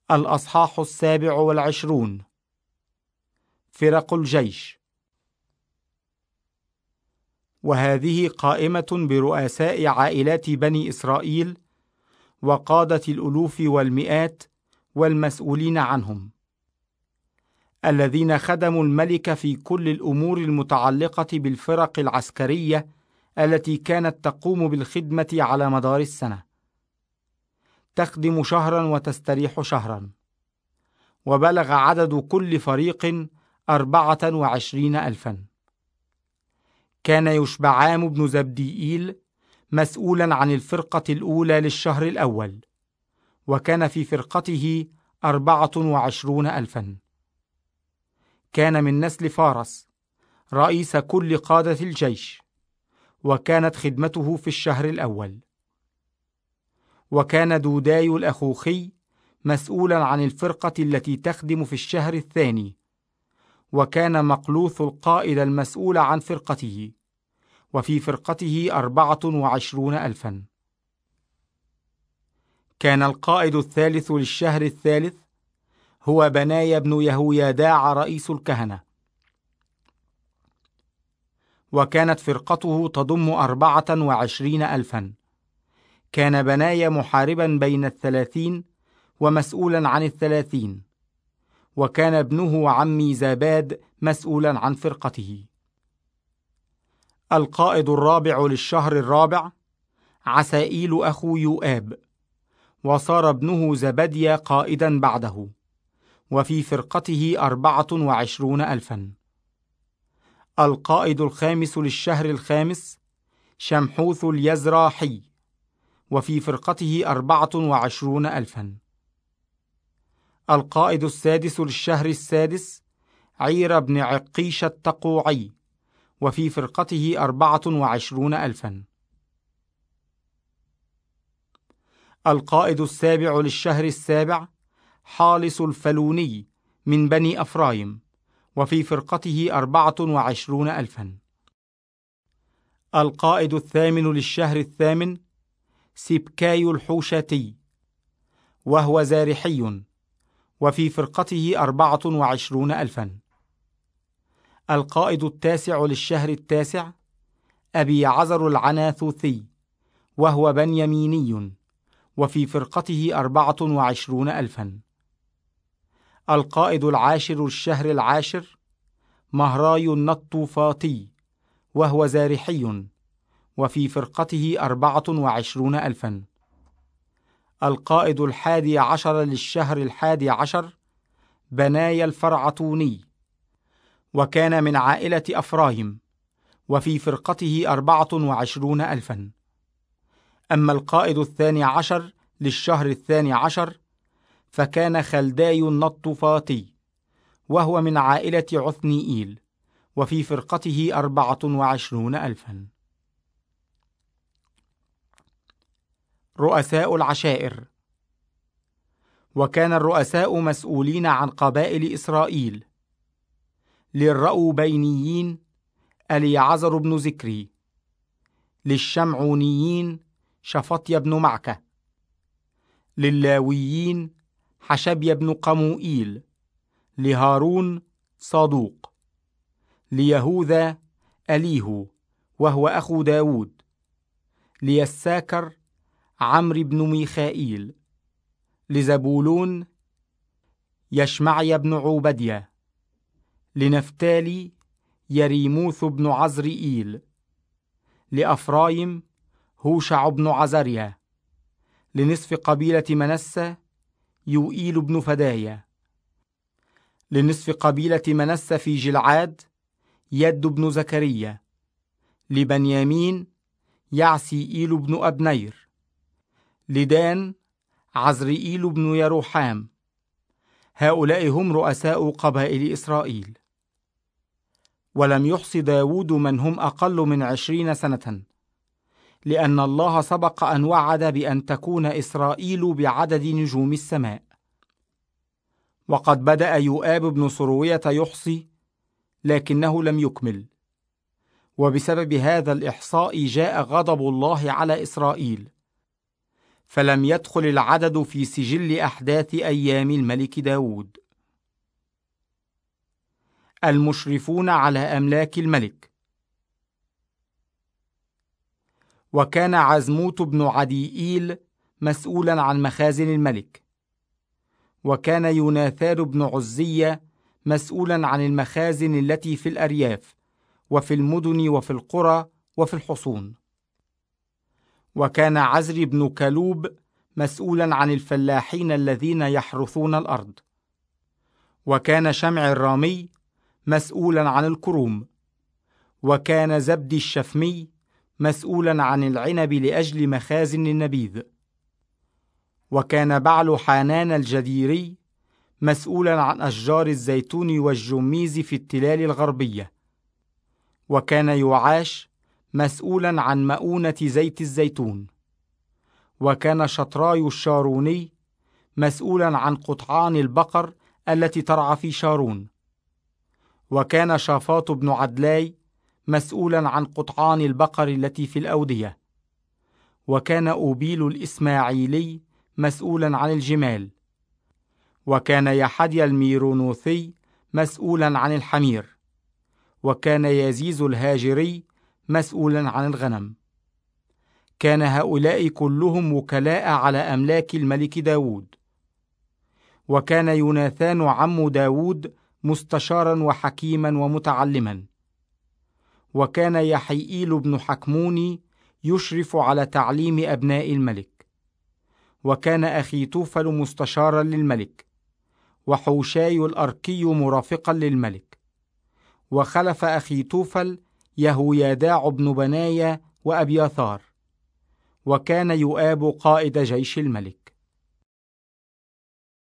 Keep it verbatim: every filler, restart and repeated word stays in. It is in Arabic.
الأصحاح السابع والعشرون. فرق الجيش. وهذه قائمة برؤساء عائلات بني إسرائيل وقادة الألوف والمئات والمسؤولين عنهم، الذين خدموا الملك في كل الأمور المتعلقة بالفرق العسكرية التي كانت تقوم بالخدمة على مدار السنة، تخدم شهرا وتستريح شهرا. وبلغ عدد كل فريق أربعة وعشرين ألفا. كان يشبعام بن زبديئيل مسؤولا عن الفرقة الأولى للشهر الأول، وكان في فرقته أربعة وعشرون ألفا. كان من نسل فارس رئيس كل قادة الجيش، وكانت خدمته في الشهر الأول. وكان دوداي الأخوخي مسؤولا عن الفرقة التي تخدم في الشهر الثاني، وكان مقلوث القائد المسؤول عن فرقته، وفي فرقته أربعة وعشرون ألفا. كان القائد الثالث للشهر الثالث هو بنايا بن يهوياداع رئيس الكهنة، وكانت فرقته تضم أربعة وعشرين ألفا. كان بنايا محاربا بين الثلاثين ومسؤولا عن الثلاثين، وكان ابنه عمي زاباد مسؤولا عن فرقته. القائد الرابع للشهر الرابع عسائيل أخو يؤاب، وصار ابنه زبديا قائدا بعده، وفي فرقته أربعة وعشرون ألفا. القائد الخامس للشهر الخامس شمحوث اليزراحي، وفي فرقته أربعة وعشرون ألفا. القائد السادس للشهر السادس عير بن عقيش التقوعي، وفي فرقته أربعة وعشرون ألفا. القائد السابع للشهر السابع حالس الفلوني من بني أفرايم، وفي فرقته أربعة وعشرون ألفا. القائد الثامن للشهر الثامن سبكاي الحوشاتي، وهو زارحي، وفي فرقته أربعة وعشرون ألفا. القائد التاسع للشهر التاسع أبي عزر العناثوثي، وهو بنيميني، وفي فرقته أربعة وعشرون ألفا. القائد العاشر للشهر العاشر مهراي النطوفاطي، وهو زارحي، وفي فرقته أربعة وعشرون ألفا. القائد الحادي عشر للشهر الحادي عشر بنايا الفرعتوني، وكان من عائلة أفرايم، وفي فرقته أربعة وعشرون ألفا. أما القائد الثاني عشر للشهر الثاني عشر فكان خلداي النطفاطي، وهو من عائلة عثنيئيل، وفي فرقته أربعة وعشرون ألفا. رؤساء العشائر. وكان الرؤساء مسؤولين عن قبائل إسرائيل. للرأوبينيين أليعزر بن زكري، للشمعونيين شفطيا بن معكة، للاويين حشبيا بن قموئيل، لهارون صادوق، ليهوذا أليهو وهو أخو داود، ليساكر عمرو بن ميخائيل، لزبولون يشمعيا بن عوبديا، لنفتالي يريموث بن عزرئيل، لأفرايم هوشع بن عزريا، لنصف قبيلة منسى يوئيل بن فدايا، لنصف قبيلة منسى في جلعاد يد بن زكريا، لبنيامين يعسيئيل بن أبنير، لدان عزرئيل بن يروحام. هؤلاء هم رؤساء قبائل إسرائيل. ولم يحص داود من هم أقل من عشرين سنة، لأن الله سبق أن وعد بأن تكون إسرائيل بعدد نجوم السماء. وقد بدأ يؤاب بن صروية يحصي، لكنه لم يكمل، وبسبب هذا الإحصاء جاء غضب الله على إسرائيل، فلم يدخل العدد في سجل أحداث أيام الملك داود. المشرفون على أملاك الملك. وكان عزموت بن عديئيل مسؤولا عن مخازن الملك. وكان يوناثان بن عزية مسؤولا عن المخازن التي في الأرياف وفي المدن وفي القرى وفي الحصون. وكان عزر بن كلوب مسؤولا عن الفلاحين الذين يحرثون الأرض. وكان شمع الرامي مسؤولا عن الكروم. وكان زبدي الشفمي مسؤولا عن العنب لأجل مخازن النبيذ. وكان بعل حانان الجديري مسؤولا عن أشجار الزيتون والجميز في التلال الغربية. وكان يعاش مسؤولا عن مؤونة زيت الزيتون. وكان شطراي الشاروني مسؤولا عن قطعان البقر التي ترعى في شارون. وكان شافاط بن عدلاي مسؤولا عن قطعان البقر التي في الأودية. وكان أوبيل الإسماعيلي مسؤولا عن الجمال. وكان يحدي الميرونوثي مسؤولا عن الحمير. وكان يزيز الهاجري مسؤولا عن الغنم. كان هؤلاء كلهم وكلاء على أملاك الملك داود. وكان يوناثان عم داود مستشارا وحكيما ومتعلما. وكان يحيئيل بن حكموني يشرف على تعليم أبناء الملك. وكان أخيتوفل مستشارا للملك. وحوشاي الأركي مرافقا للملك. وخلف أخيتوفل يهوياداع بن بنايا وأبياثار. وكان يؤاب قائد جيش الملك.